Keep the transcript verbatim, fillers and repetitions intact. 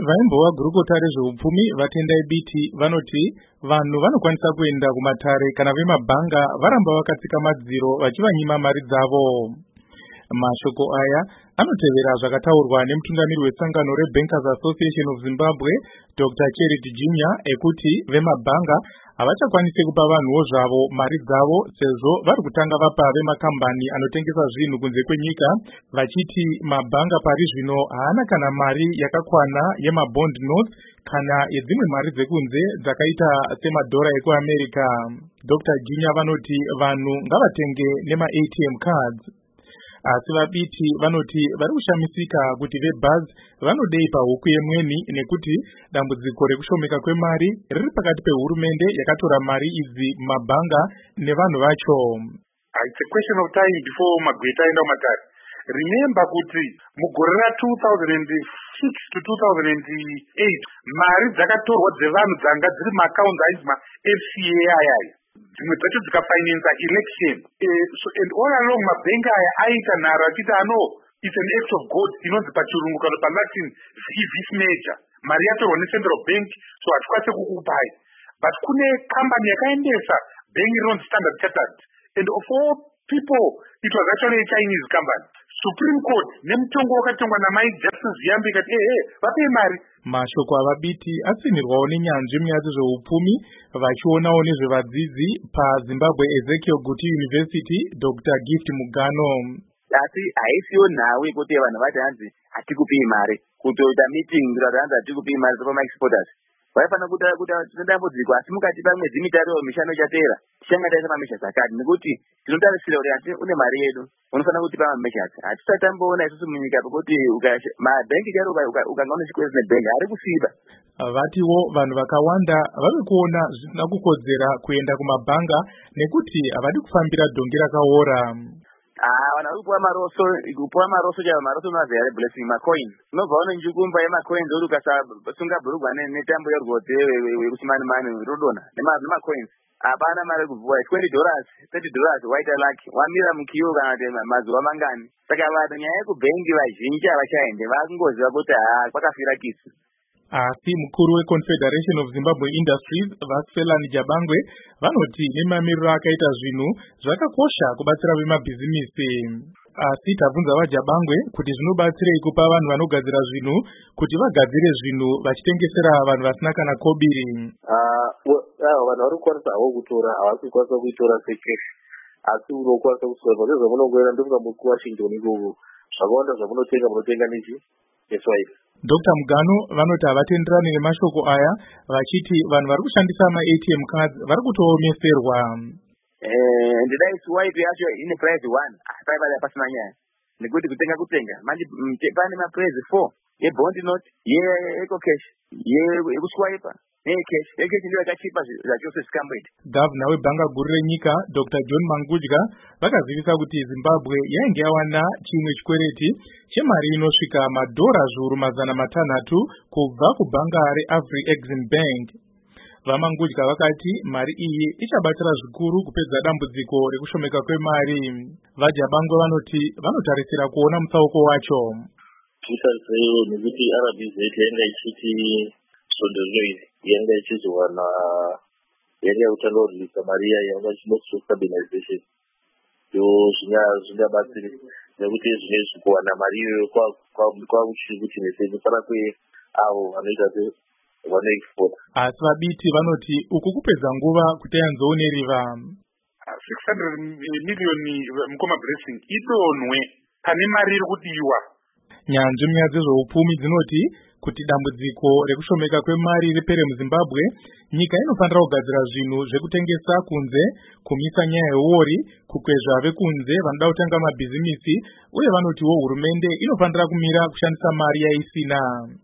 vaimbova gurukota rezveupfumi vatendai biti vanoti vanhu vanokwanisa kuenda kumatare kana vemabhanga varamba vakatsika madziro vachivanyima mari dzavo. Mashoko aya anotevera zvakataurwa nemutungamiri wesangano reBankers Association of Zimbabwe Doctor Charity Junior ekuti vemabhanga havachakwanisi kupa vanhuwo zvavo mari dzavo sezvo vari kutanga vapa vemakambani anotengesa zvinhu kunze kwenyika, vachiti mabhanga pari zvino haana kana mari yakakwana yemabond notes kana yedzimwe mari dzekunze dzakaita semadhora ekuAmerica. Doctor Junior vanoti vanhu ngavatenge nema-A T M cards. Asi vabiti vanoti vari kushamisika kuti veBuzz vanodei pahuku yemweni nekuti dambudziko rekushomeka kwemari riri pakati pehurumende yakatora mari idzi mabhanga nevanhu vacho. It's a question of time before magweta aenda kumatare. Remember kuti mugore ra two thousand six to two thousand eight mari dzakatorwa dzevanhu dzanga dziri maaccounts aizi ma-F C A ayaya dzimwe dzacho dzikafinansa election. Uh, so, and all along mabhengi aya aita nharo achiti ano it's an act of God inonzi pachirungu kana palatin vis major, mari yatorwa necentral bank so hatikwanise kukupai, but kune kambani yakaendesa bhengi rinonzi Standard Chartered, and of all people it was actually a Chinese company. Supreme Court nemutongo wakatongwa namai Justice Ziyambi ikati ehe vapei mari. Mashoko avabiti atsinirwawo nenyanzvi munyaya zveupfumi vachionawo nezvevadzidzi paZimbabwe Ezekiel Guti University Doctor Gift Mugano. Asi haisiyo nhau yekuti vanhu vati hanzi hatikupei mari kutoita meeting kuti hanzi hatikupei mari pama exporters. Vaifana kuti kuti tinodambudziko asi mukati pamwedzi mitatu mishanu ichateera tichanga taisa mameshas akati nekuti tinotarisira kuti asi une mari yedu unofana kuti pa mameshas hatisati tamboona isusu munyika pekuti mabhengi charo ukanga une chikwezi nebhengi ari kusiba. Vatiwo vanhu vakawanda vari kuona zvisina kukodzera kuenda kumabhanga nekuti havadi kufambira dhongi rakaora. Ah, wana kupuwa maroso, kupuwa maroso cha maroso na zere blessing ma coin. No vaona njukumba ya ma coins uri kasa sunga burugwa ne netambo ya rwote wekuchimani mani rodona. Nema ma coins. Abana mari kuvuwa twenty dollars, thirty dollars white luck. Wamira mkiyo kana tema mazuwa mangani. Saka vanhu nyaya kubhengi vazhinji avachaende vakungoziva kuti ah kwakafira kisu. Asi mukuru weConfederation of Zimbabwe Industries Vasfelani Jabangwe vanoti nemamiriro akaita zvinhu zvakakosha kubatsira vemabhizimisi. Asi tabvunza vaJabangwe kuti zvinobatsirei kupa vanhu vanogadzira zvinhu kuti vagadzire zvinhu vachitengesera vanhu vasina kana kobiri. Ah, vanhu vari kukwanisa havo kutora, havasi kukwanisa kuitora sekeshi, asi unokwanisa kusora zvese zvamunongoenda ndokunga muri kuWashington ikoko zvakawanda zvamunotenga munotenga nechi neswahili. Doctor Mugano vanoti havatenderani nemashoko aya vachiti vanhu vari kushandisa ma-A T M cards vari kutoomeserwa. Eh, ndidai swipe yacho ine price one, paiva pasina nyaya. Nekuti kutenga kutenga manje pane ma price four ye bond note ye eco cash ye ekuswipe ye cash ye cash ndio yakachipa zvacho scammed. Governor webhanga guru renyika Doctor John Mangudya vakazivisa kuti Zimbabwe yainge yawana chimwe chikwereti chemari inosvika madhora zviuru mazana matanhatu kubva kubhanga reAfri-Exim Bank. Vamangudya vakati mari iyi ichabatsira zvikuru kupedza dambudziko rekushomeka kwemari. VaJabangwe vanoti vanotarisira kuona mutsauko wacho. Tisazivo nekuti R B Z yanga ichiti sondozoi yanga ichizowana yanga yakutanga kurwisa mari iya yanga ichinoso stabilization. Yo zvinya zvingabatsira nekuti zvinezvi kuwana mari iyoyo kwakuchiri kuti nese fana kwe avo vanoita vanoexport. Asi vabiti vanoti uku kupedza nguva kuti yanzooneriva. six hundred million mukoma blessing idonwe pane mari iri kudiwa. Nyanzvi munyaya dzezveupfumi dzinoti kuti dambudziko rekushomeka kwemari ripere muZimbabwe, nyika inofanira kugadzira zvinhu zvekutengesa kunze, kumisa nyaya yeori, kukwezva vekunze vanoda kutanga mabhizimisi, uye vanotiwo hurumende inofanira kumira kushandisa mari yaisina.